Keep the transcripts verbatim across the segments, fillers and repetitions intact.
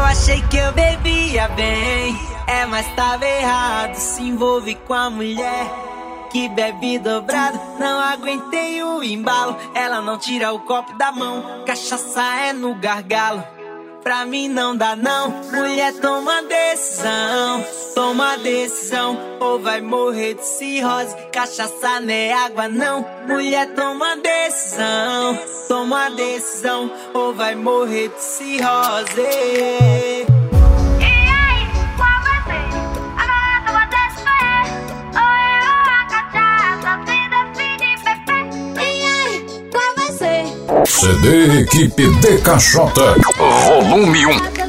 achei que eu bebia bem, é, mas tava errado. Se envolve com a mulher que bebe dobrado. Não aguentei o embalo, ela não tira o copo da mão. Cachaça é no gargalo, pra mim não dá não. Mulher, toma decisão, toma decisão, ou vai morrer de cirrose. Cachaça não é água não. Mulher, toma decisão, toma decisão, ou vai morrer de cirrose. C D Equipe D K J, volume um.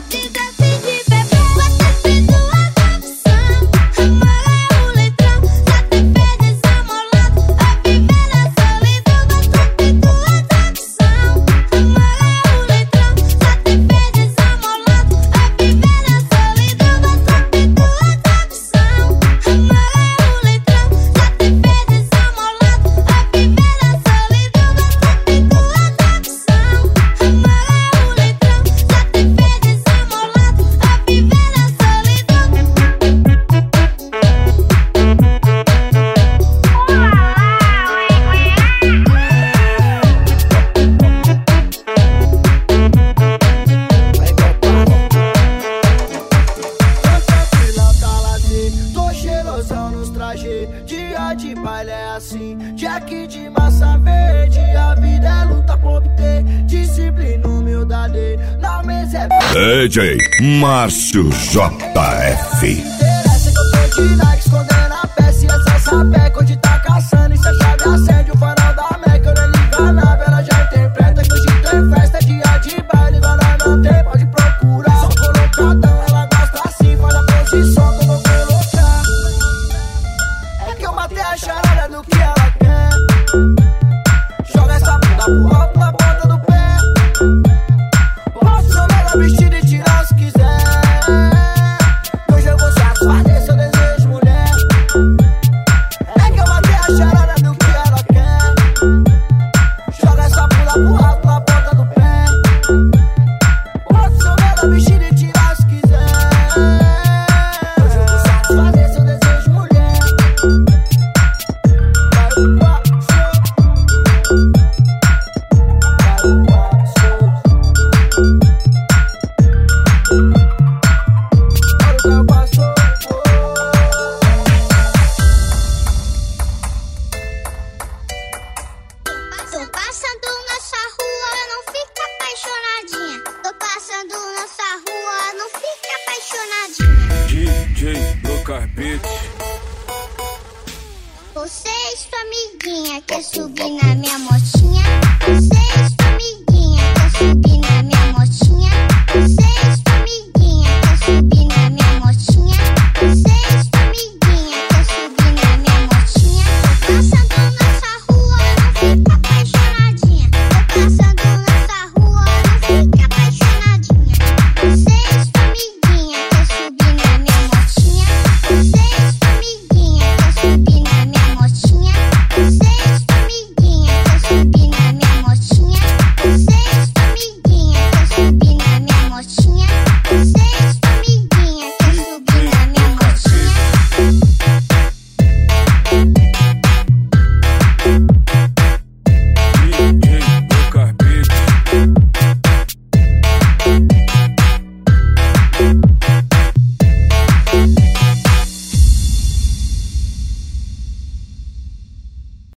Dia de baile é assim, Jack de massa verde. A vida é luta por obter disciplina, humildade. Na mesa é D J Márcio J F. Interessa que eu tô de Nike, escondendo a peça e essa sapeca. Onde tá caçando e se a chave acende o farol da Meca. Eu nem ligo a nave, ela já interpreta que hoje tem festa. Dia de baile, igual nós não tem, pode procurar. Só colocadão, ela gosta assim, faz a posição que eu vou colocar. É que eu matei a charada do que ela quer. Joga essa bunda pro alto na ponta do pé. Posso jogar ela vestida e tirar se quiser. Hoje eu vou satisfazer seu desejo, mulher. É que eu matei a charada do que ela quer. Joga essa bunda pro alto na ponta do pé. Posso jogar ela vestida e tirar se quiser. Hoje eu vou satisfazer seu desejo, mulher. Tô passando nessa rua, não fica apaixonadinha. Tô passando nessa rua, não fica apaixonadinha. D J Lucas Beat. Você e sua amiguinha quer subir na minha motinha? Você